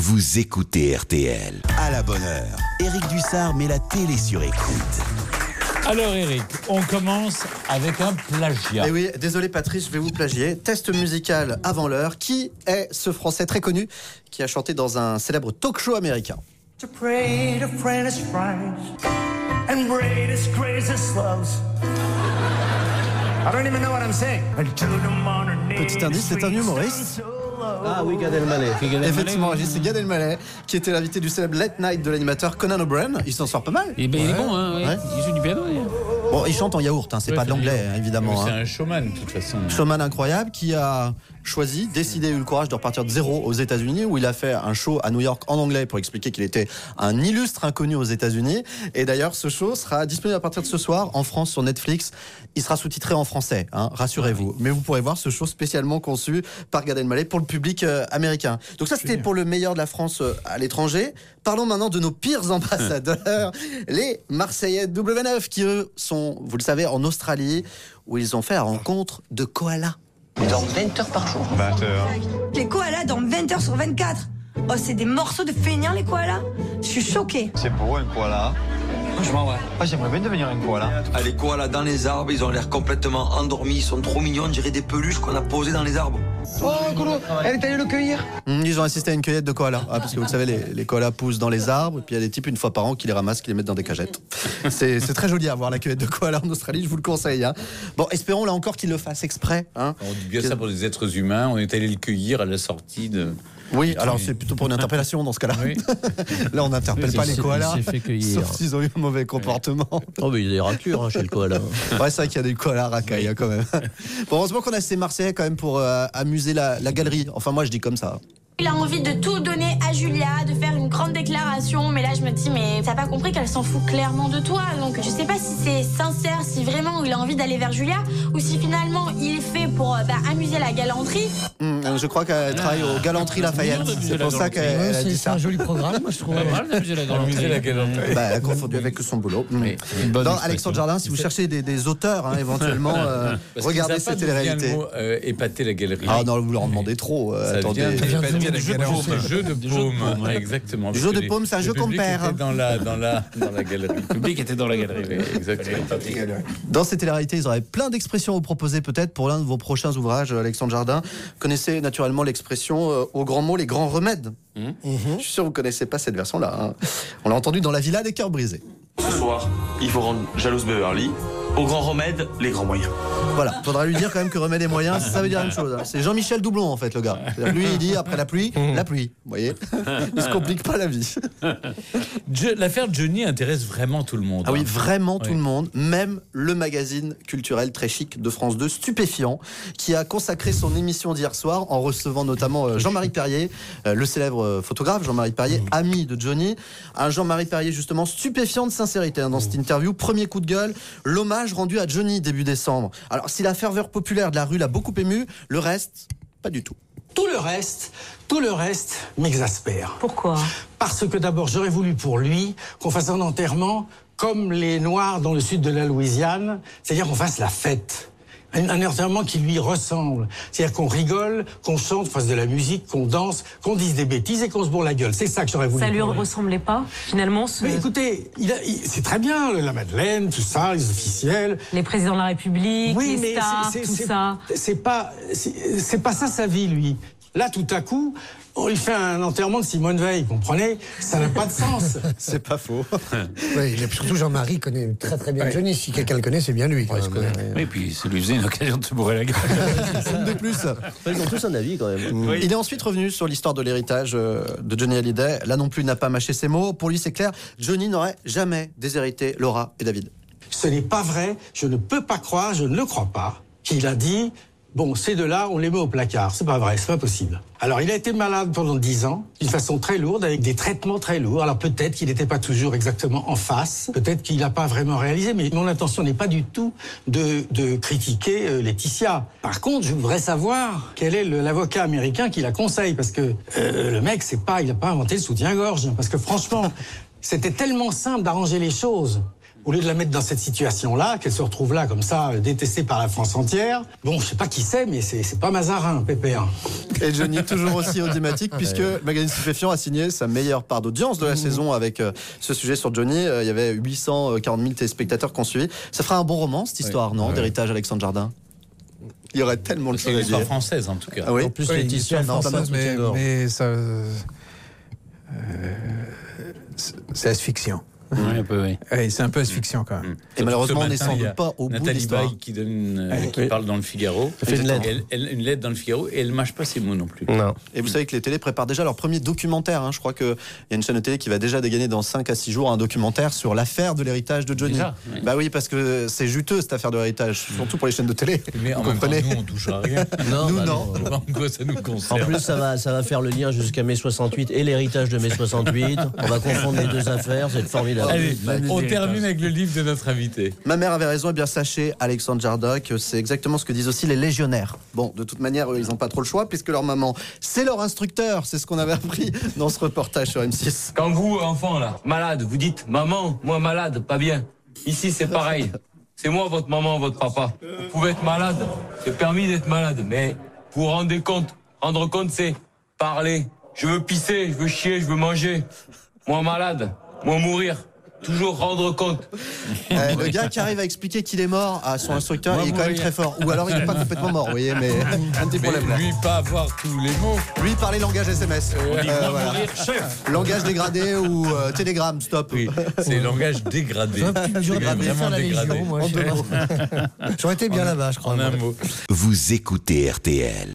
vous écoutez RTL. À la bonne heure, Éric Dussard met la télé sur écoute. Alors Éric, on commence avec un plagiat. Et oui, désolé Patrice, je vais vous plagier. Test musical avant l'heure. Qui est ce Français très connu qui a chanté dans un célèbre talk show américain? Petit indice, c'est un humoriste. Ah oui, Gad Elmaleh. Effectivement, c'est Gad Elmaleh qui était l'invité du célèbre Late Night de l'animateur Conan O'Brien. Il s'en sort pas mal. Et ben, il est bon, hein, ouais. Il joue du piano. Bon, il chante en yaourt, hein, c'est pas de l'anglais, évidemment. C'est un showman, de toute façon. Showman incroyable qui a choisi, décidé, eu le courage de repartir de zéro aux États-Unis, où il a fait un show à New York en anglais pour expliquer qu'il était un illustre inconnu aux États-Unis. Et d'ailleurs, ce show sera disponible à partir de ce soir en France sur Netflix. Il sera sous-titré en français, hein, rassurez-vous. Mais vous pourrez voir ce show spécialement conçu par Gad Elmaleh pour le public américain. Donc ça, c'était pour le meilleur de la France à l'étranger. Parlons maintenant de nos pires ambassadeurs, les Marseillais W9, qui eux sont, vous le savez, en Australie, où ils ont fait la rencontre de koalas. Ils dorment 20 heures par jour. 20 heures. Les koalas dorment 20 heures sur 24. Oh, c'est des morceaux de feignants, les koalas. Je suis choquée. C'est pour eux un koala. Franchement, ouais. Ah, j'aimerais bien devenir un koala. Ah, les koalas dans les arbres, ils ont l'air complètement endormis. Ils sont trop mignons, on dirait des peluches qu'on a posées dans les arbres. Oh, Colo, elle est allée le cueillir. Ils ont assisté à une cueillette de koalas, parce que vous le savez, les koalas poussent dans les arbres, et puis il y a des types une fois par an qui les ramassent, qui les mettent dans des cagettes. C'est très joli à voir la cueillette de koalas en Australie, je vous le conseille. Hein. Bon, espérons là encore qu'ils le fassent exprès. Hein. On dit bien ça pour des êtres humains. On est allé le cueillir à la sortie de... Oui, alors c'est plutôt pour une interpellation dans ce cas-là. Oui. Là, on n'interpelle pas les koalas, sauf s'ils ont eu un mauvais comportement. Oh, mais il y a des raclures chez le koala. Ouais, c'est vrai qu'il y a des koalas racailles hein, quand même. Bon, heureusement qu'on a ces Marseillais quand même pour amuser la galerie. Enfin, moi, je dis comme ça. Il a envie de tout donner à Julia, de faire une grande déclaration, mais là je me dis mais t'as pas compris qu'elle s'en fout clairement de toi, donc je sais pas si c'est sincère, si vraiment il a envie d'aller vers Julia, ou si finalement il est fait pour amuser la galanterie. Je crois qu'elle travaille au Galanterie Lafayette, c'est pour ça qu'elle a dit ça. C'est un joli programme, moi je trouve. Amuser la galanterie. Bah, confondu avec son boulot. Dans Alexandre Jardin, si vous cherchez des auteurs, hein, éventuellement, regardez cette télé-réalité. Épater la galerie. Ah non, vous leur en demandez trop. Attendez. Jeu de paume, exactement. Le jeu de paume, c'est un jeu qu'on perd. Dans la galerie. Le public était dans la galerie, exactement. Dans cette télé-réalité, ils auraient plein d'expressions à vous proposer peut-être pour l'un de vos prochains ouvrages, Alexandre Jardin. Vous connaissez naturellement l'expression au grand mot, les grands remèdes. Je suis sûr que vous ne connaissez pas cette version-là. Hein. On l'a entendu dans La Villa des cœurs brisés. Ce soir, il faut rendre jalouse Beverly. Au grand remède, les grands moyens. Voilà, faudra lui dire quand même que remède et moyens, ça veut dire la même chose. Hein. C'est Jean-Michel Doublon en fait, le gars. Lui, il dit après la pluie, vous voyez. Il se complique pas la vie. L'affaire Johnny intéresse vraiment tout le monde. Ah oui, vraiment tout le monde, même le magazine culturel très chic de France 2, Stupéfiant, qui a consacré son émission d'hier soir en recevant notamment Jean-Marie Perrier, le célèbre photographe Jean-Marie Perrier, ami de Johnny. Un Jean-Marie Perrier justement stupéfiant de sincérité hein, dans cette interview. Premier coup de gueule, l'hommage rendu à Johnny début décembre. Alors si la ferveur populaire de la rue l'a beaucoup ému, le reste, pas du tout. Tout le reste m'exaspère. Pourquoi? Parce que d'abord, j'aurais voulu pour lui qu'on fasse un enterrement comme les Noirs dans le sud de la Louisiane, c'est-à-dire qu'on fasse la fête. Un enterrement qui lui ressemble. C'est-à-dire qu'on rigole, qu'on chante, qu'on fasse de la musique, qu'on danse, qu'on dise des bêtises et qu'on se bourre la gueule. C'est ça que j'aurais voulu. Ça lui ressemblait pas, finalement Mais écoutez, c'est très bien, la Madeleine, tout ça, les officiels. Les présidents de la République, oui, les stars, tout ça. C'est pas ça sa vie, lui. Là, tout à coup, on lui fait un enterrement de Simone Veil, comprenez? Ça n'a pas de sens. C'est pas faux. Oui, surtout Jean-Marie connaît très très bien Johnny. Si quelqu'un le connaît, c'est bien lui. Oui, puis ça lui faisait une occasion de se bourrer la gueule. De plus. Ils ont tous un avis quand même. Oui. Il est ensuite revenu sur l'histoire de l'héritage de Johnny Hallyday. Là non plus, il n'a pas mâché ses mots. Pour lui, c'est clair, Johnny n'aurait jamais déshérité Laura et David. Ce n'est pas vrai. Je ne peux pas croire, je ne le crois pas, qu'il a dit... Bon, ces deux-là, on les met au placard. C'est pas vrai, c'est pas possible. Alors, il a été malade pendant 10 ans, d'une façon très lourde, avec des traitements très lourds. Alors, peut-être qu'il n'était pas toujours exactement en face. Peut-être qu'il n'a pas vraiment réalisé. Mais mon intention n'est pas du tout de critiquer Laetitia. Par contre, je voudrais savoir quel est l'avocat américain qui la conseille. Parce que le mec, il n'a pas inventé le soutien-gorge. Parce que franchement, c'était tellement simple d'arranger les choses. Au lieu de la mettre dans cette situation-là, qu'elle se retrouve là, comme ça, détestée par la France entière. Bon, je sais pas qui c'est, mais c'est pas Mazarin, Pépère. Et Johnny, toujours aussi audimatique, puisque le magazine Stupéfiant a signé sa meilleure part d'audience de la saison avec ce sujet sur Johnny. Il y avait 840 000 téléspectateurs qui ont suivi. Ça ferait un bon roman, cette histoire, non, d'héritage Alexandre Jardin? Il y aurait tellement de choses à dire. C'est une histoire française, en tout cas. Ah oui. En plus, Laetitia française, mais ça... c'est asphyxiant. Oui, un peu, oui. Oui, c'est un peu asphyxiant quand même. Et malheureusement, on n'est sans doute pas au bout de Nathalie l'histoire. Baye qui parle dans le Figaro. Elle fait une lettre. Une lettre dans le Figaro et elle ne mâche pas ses mots non plus. Non. Et vous savez que les télés préparent déjà leur premier documentaire. Je crois qu'il y a une chaîne de télé qui va déjà dégainer dans 5 à 6 jours un documentaire sur l'affaire de l'héritage de Johnny. Déjà, oui. Bah oui, parce que c'est juteux cette affaire de l'héritage, surtout pour les chaînes de télé. Mais en Vous même temps, comprenez? nous, on touche à rien. Nous, non. En quoi ça nous En concerne? plus, ça va faire le lien jusqu'à mai 68 et l'héritage de mai 68. On va confondre les deux affaires, c'est formidable. Allez, on termine avec le livre de notre invité. Ma mère avait raison, et bien sachez, Alexandre Jardin, que c'est exactement ce que disent aussi les légionnaires. Bon, de toute manière, eux, ils n'ont pas trop le choix, puisque leur maman, c'est leur instructeur. C'est ce qu'on avait appris dans ce reportage sur M6. Quand vous, enfant, là, malade, vous dites « Maman, moi malade, pas bien ». Ici, c'est pareil. C'est moi votre maman, votre papa. Vous pouvez être malade, c'est permis d'être malade, mais vous vous rendez compte. Rendre compte, c'est parler. Je veux pisser, je veux chier, je veux manger. Moi malade, moi mourir. Toujours rendre compte. Le gars qui arrive à expliquer qu'il est mort à son instructeur, il est quand même très fort. Ou alors il n'est pas complètement mort, vous voyez, mais un petit problème là. Lui, pas avoir tous les mots. Lui, parler langage SMS. On dit voilà. Mourir, chef. Langage dégradé ou télégramme, stop. Oui, c'est langage dégradé. J'aurais pu faire la Légion, moi. J'aurais été bien là-bas, je crois. En un mot. Vous écoutez RTL.